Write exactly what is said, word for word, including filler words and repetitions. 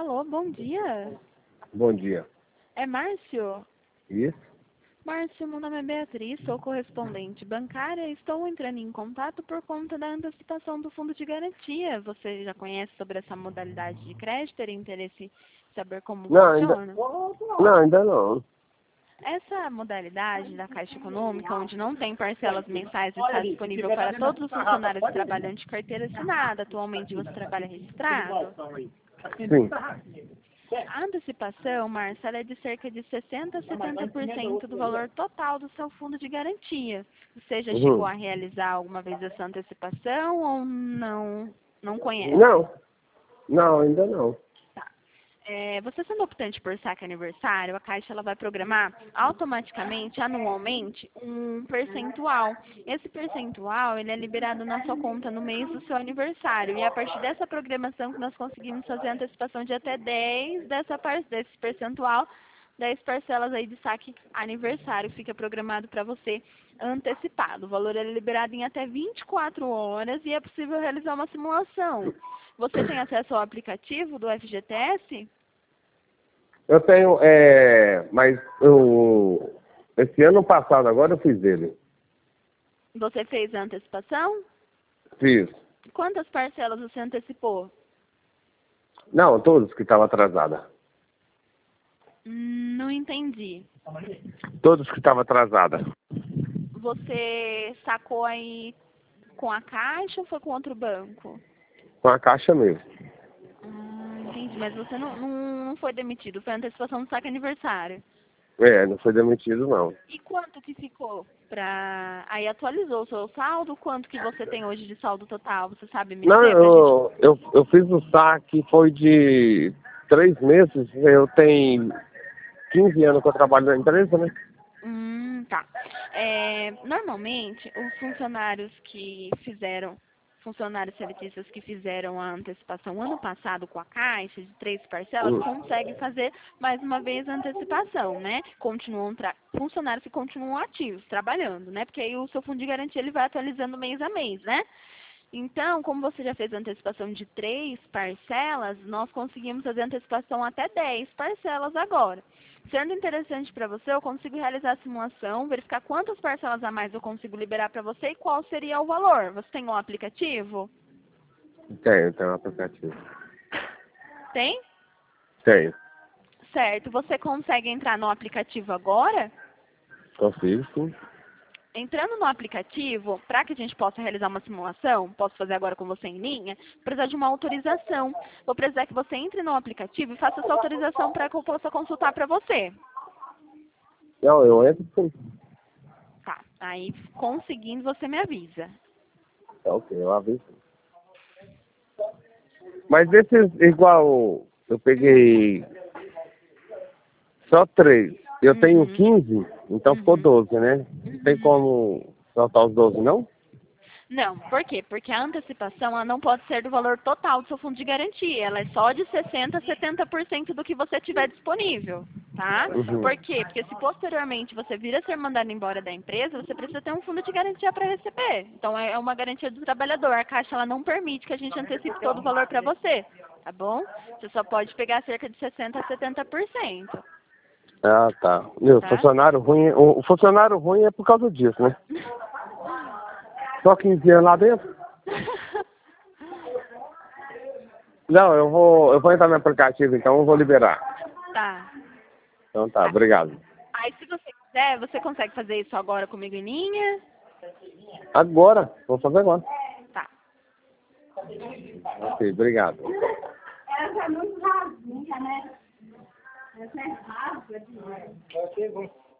Alô, bom dia. Bom dia. É Márcio? Isso? Márcio, meu nome é Beatriz, sou correspondente bancária e estou entrando em contato por conta da antecipação do fundo de garantia. Você já conhece sobre essa modalidade de crédito? Teria interesse em saber como Não, funciona? ainda... Não, ainda não. Essa modalidade da Caixa Econômica, onde não tem parcelas mensais, está disponível para todos os funcionários trabalhando de carteira assinada. Atualmente você trabalha registrado? Sim. A antecipação, Márcia, ela é de cerca de sessenta a setenta por cento do valor total do seu fundo de garantia. Você já Uhum. chegou a realizar alguma vez essa antecipação ou não, não conhece? Não. Não, ainda não. Tá. É, você sendo optante por saque aniversário, a Caixa ela vai programar automaticamente, anualmente, um percentual. Esse percentual ele é liberado na sua conta no mês do seu aniversário. E é a partir dessa programação que nós conseguimos fazer a antecipação de até dez dessa par desse percentual, dez parcelas aí de saque aniversário. Fica programado para você antecipado. O valor é liberado em até vinte e quatro horas e é possível realizar uma simulação. Você tem acesso ao aplicativo do F G T S? Eu tenho, é... Mas eu... Esse ano passado, agora eu fiz ele. Você fez a antecipação? Fiz. Quantas parcelas você antecipou? Não, todos que estavam atrasados. Hum, Não entendi. Todos que estavam atrasados. Você sacou aí com a Caixa ou foi com outro banco? Com a caixa mesmo. Ah, entendi. Mas você não, não, não foi demitido, foi antecipação do saque aniversário. É, não foi demitido, não. E quanto que ficou pra... Aí atualizou o seu saldo? Quanto que você tem hoje de saldo total? Você sabe me Não, dizer pra gente? eu, eu, eu fiz o saque, foi de três meses. Eu tenho quinze anos que eu trabalho na empresa, né? Hum, tá. É, normalmente, os funcionários que fizeram, funcionários seletistas que fizeram a antecipação ano passado com a Caixa, de três parcelas, Hum. conseguem fazer mais uma vez a antecipação, né? Continuam tra- funcionários que continuam ativos, trabalhando, né? Porque aí o seu fundo de garantia ele vai atualizando mês a mês, né? Então, como você já fez a antecipação de três parcelas, nós conseguimos fazer a antecipação até dez parcelas agora. Sendo interessante para você, eu consigo realizar a simulação, verificar quantas parcelas a mais eu consigo liberar para você e qual seria o valor. Você tem um aplicativo? Tenho, tenho um aplicativo. Tem? Tenho. Certo. Você consegue entrar no aplicativo agora? Consigo, sim. Entrando no aplicativo, para que a gente possa realizar uma simulação, posso fazer agora com você em linha, precisar de uma autorização. Vou precisar que você entre no aplicativo e faça essa autorização para que eu possa consultar para você. Não, eu entro sim. Tá. Aí, conseguindo, você me avisa. Tá ok, eu aviso. Mas desses, igual, eu peguei só três. Eu tenho Uhum. quinze, então ficou Uhum. doze, né? Não tem como soltar os doze, não? Não, por quê? Porque a antecipação ela não pode ser do valor total do seu fundo de garantia. Ela é só de sessenta a setenta por cento do que você tiver disponível, tá? Uhum. Por quê? Porque se posteriormente você vir a ser mandado embora da empresa, você precisa ter um fundo de garantia para receber. Então é uma garantia do trabalhador. A Caixa ela não permite que a gente antecipe todo o valor para você, tá bom? Você só pode pegar cerca de sessenta a setenta por cento, Ah, tá. Meu, tá? funcionário ruim, o, o funcionário ruim é por causa disso, né? Só quinze anos lá dentro? Não, eu vou, eu vou entrar no aplicativo, então eu vou liberar. Tá. Então tá, obrigado. Aí se você quiser, você consegue fazer isso agora comigo em linha? Agora, vou fazer agora. Tá. Ok, obrigado. Essa é muito rasinha, né? Essa é rasga demais.